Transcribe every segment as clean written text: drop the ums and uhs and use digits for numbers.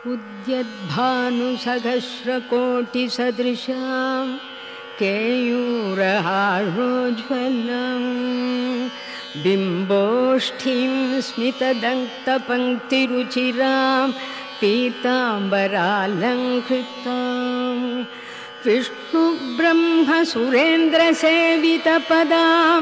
उद्यद्भानुसहस्रकोटिसदृशां केयूरहारोज्ज्वलं बिम्बोष्ठीं स्मितदन्तपङ्क्तिरुचिरां पीताम्बरालङ्कृतां विष्णुब्रह्मसुरेन्द्रसेवितपदां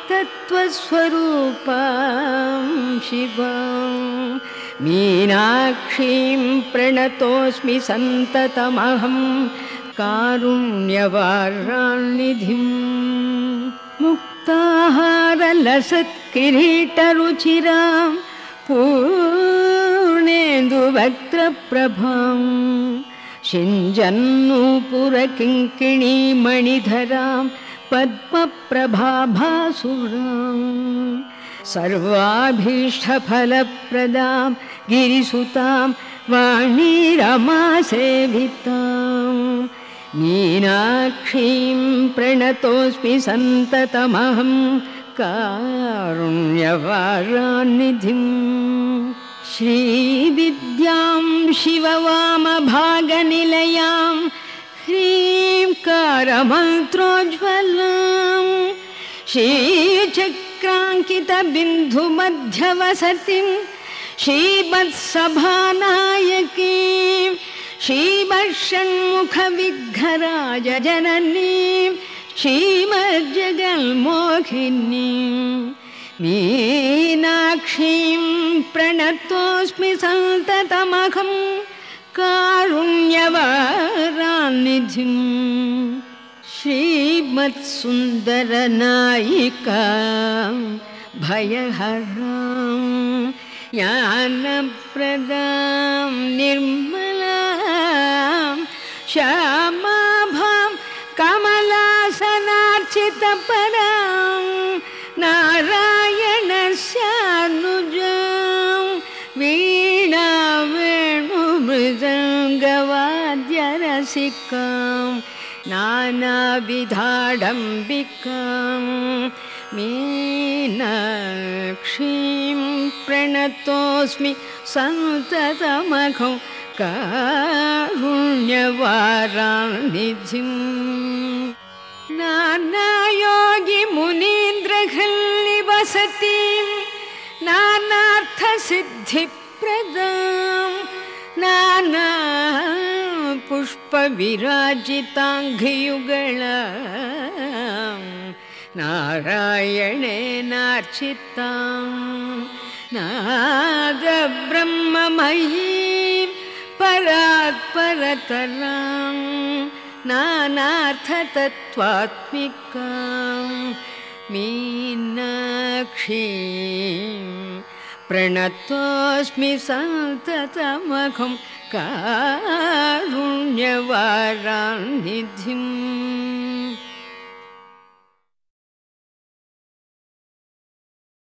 तत्त्वस्वरूपां शिवां मीनाक्षीं प्रणतोऽस्मि सन्ततमहं कारुण्यवारान्निधिं मुक्ताहारलसत्किरीटरुचिरां पूर्णेन्दुवक्त्रप्रभां शिञ्जन्नूपुरकिङ्किणीमणिधरां पद्मप्रभाभासुरां सर्वाभीष्टफलप्रदां गिरिसुतां वाणीरमासेवितां मीनाक्षीं प्रणतोऽस्मि सन्ततमहं कारुण्यवारान्निधिं श्रीविद्यां शिववामभागनिलयां ह्रीङ्कारमन्त्रोज्ज्वलां श्रीचक्राङ्कितबिन्दुमध्यवसतिं श्रीवत्सभानायकीं श्रीवषण्मुखविघ्नराजजननीं श्रीमज्जगन्मोहिनीं मीनाक्षीं प्रणतोऽस्मि सन्ततमहं कारुण्यवारान्निधिं श्रीमत्सुन्दरनायिकां भयहरां ज्ञानप्रदां निर्मलां श्यामाभां कमलासनार्चितपदां नारायणस्यानुजां वीणावेणुमृदङ्गवाद्यरसिकां नानाविधाडम्बिकां मीनाक्षीं प्रणतोऽस्मि सन्ततमहं कारुण्यवारान्निधिं नानायोगिमुनीन्द्रहल्लिवसतिं नानार्थसिद्धिप्रदां नानापुष्पविराजिताङ्घ्रियुगळां नारायणेनार्चितां नादब्रह्ममयीं परात्परतरां नानार्थतत्त्वात्मिकां मीनाक्षीं प्रणतोऽस्मि सन्ततमहं कारुण्यवारान्निधिम्